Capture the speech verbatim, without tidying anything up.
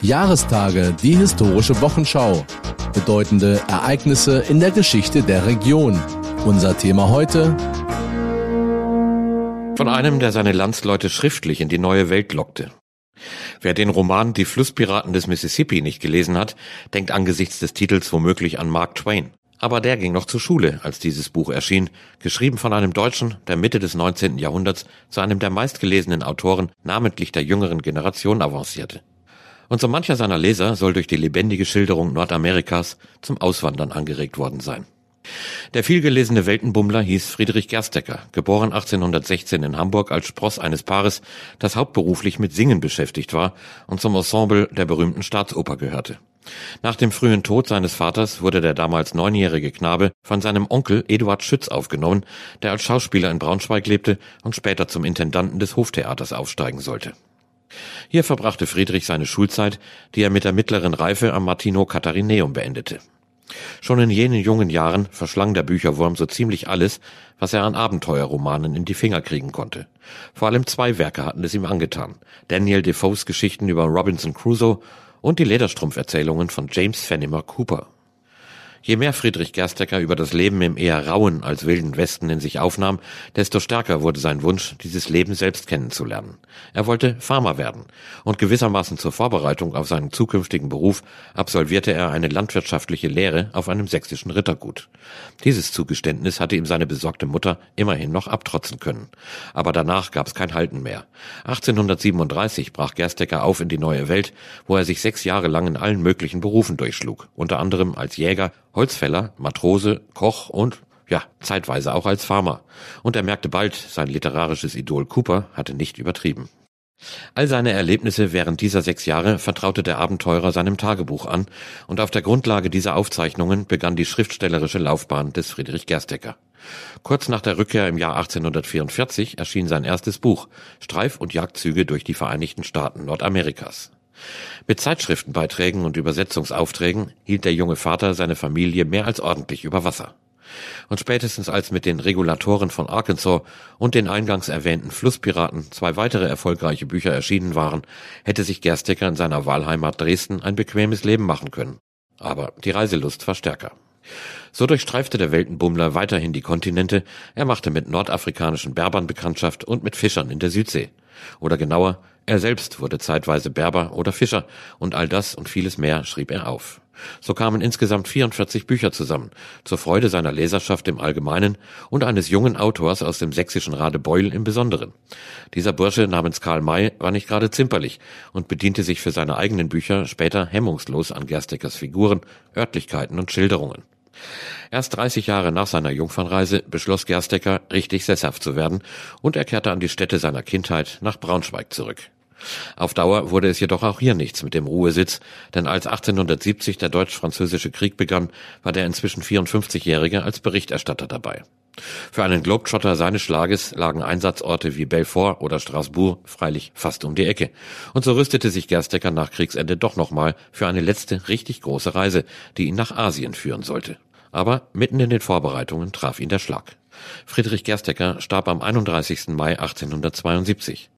Jahrestage, die historische Wochenschau. Bedeutende Ereignisse in der Geschichte der Region. Unser Thema heute: Von einem, der seine Landsleute schriftlich in die neue Welt lockte. Wer den Roman Die Flusspiraten des Mississippi nicht gelesen hat, denkt angesichts des Titels womöglich an Mark Twain. Aber der ging noch zur Schule, als dieses Buch erschien, geschrieben von einem Deutschen, der Mitte des neunzehnten Jahrhunderts zu einem der meistgelesenen Autoren, namentlich der jüngeren Generation, avancierte. Und so mancher seiner Leser soll durch die lebendige Schilderung Nordamerikas zum Auswandern angeregt worden sein. Der vielgelesene Weltenbummler hieß Friedrich Gerstecker, geboren achtzehnhundertsechzehn in Hamburg als Spross eines Paares, das hauptberuflich mit Singen beschäftigt war und zum Ensemble der berühmten Staatsoper gehörte. Nach dem frühen Tod seines Vaters wurde der damals neunjährige Knabe von seinem Onkel Eduard Schütz aufgenommen, der als Schauspieler in Braunschweig lebte und später zum Intendanten des Hoftheaters aufsteigen sollte. Hier verbrachte Friedrich seine Schulzeit, die er mit der mittleren Reife am Martino Katharineum beendete. Schon in jenen jungen Jahren verschlang der Bücherwurm so ziemlich alles, was er an Abenteuerromanen in die Finger kriegen konnte. Vor allem zwei Werke hatten es ihm angetan: Daniel Defoes Geschichten über Robinson Crusoe und die Lederstrumpferzählungen von James Fenimore Cooper. Je mehr Friedrich Gerstecker über das Leben im eher rauen als wilden Westen in sich aufnahm, desto stärker wurde sein Wunsch, dieses Leben selbst kennenzulernen. Er wollte Farmer werden, und gewissermaßen zur Vorbereitung auf seinen zukünftigen Beruf absolvierte er eine landwirtschaftliche Lehre auf einem sächsischen Rittergut. Dieses Zugeständnis hatte ihm seine besorgte Mutter immerhin noch abtrotzen können. Aber danach gab es kein Halten mehr. achtzehnhundertsiebenunddreißig brach Gerstecker auf in die neue Welt, wo er sich sechs Jahre lang in allen möglichen Berufen durchschlug, unter anderem als Jäger, Holzfäller, Matrose, Koch und, ja, zeitweise auch als Farmer. Und er merkte bald, sein literarisches Idol Cooper hatte nicht übertrieben. All seine Erlebnisse während dieser sechs Jahre vertraute der Abenteurer seinem Tagebuch an, und auf der Grundlage dieser Aufzeichnungen begann die schriftstellerische Laufbahn des Friedrich Gerstecker. Kurz nach der Rückkehr im Jahr achtzehnhundertvierundvierzig erschien sein erstes Buch, Streif- und Jagdzüge durch die Vereinigten Staaten Nordamerikas. Mit Zeitschriftenbeiträgen und Übersetzungsaufträgen hielt der junge Vater seine Familie mehr als ordentlich über Wasser. Und spätestens als mit den Regulatoren von Arkansas und den eingangs erwähnten Flusspiraten zwei weitere erfolgreiche Bücher erschienen waren, hätte sich Gerstecker in seiner Wahlheimat Dresden ein bequemes Leben machen können. Aber die Reiselust war stärker. So durchstreifte der Weltenbummler weiterhin die Kontinente. Er machte mit nordafrikanischen Berbern Bekanntschaft und mit Fischern in der Südsee. Oder genauer, er selbst wurde zeitweise Berber oder Fischer, und all das und vieles mehr schrieb er auf. So kamen insgesamt vierundvierzig Bücher zusammen, zur Freude seiner Leserschaft im Allgemeinen und eines jungen Autors aus dem sächsischen Radebeul im Besonderen. Dieser Bursche namens Karl May war nicht gerade zimperlich und bediente sich für seine eigenen Bücher später hemmungslos an Gersteckers Figuren, Örtlichkeiten und Schilderungen. Erst dreißig Jahre nach seiner Jungfernreise beschloss Gerstecker, richtig sesshaft zu werden, und er kehrte an die Stätte seiner Kindheit nach Braunschweig zurück. Auf Dauer wurde es jedoch auch hier nichts mit dem Ruhesitz, denn als achtzehnhundertsiebzig der Deutsch-Französische Krieg begann, war der inzwischen vierundfünfzigjährige als Berichterstatter dabei. Für einen Globetrotter seines Schlages lagen Einsatzorte wie Belfort oder Straßburg freilich fast um die Ecke, und so rüstete sich Gerstecker nach Kriegsende doch nochmal für eine letzte richtig große Reise, die ihn nach Asien führen sollte. Aber mitten in den Vorbereitungen traf ihn der Schlag. Friedrich Gerstecker starb am einunddreißigsten Mai achtzehnhundertzweiundsiebzig.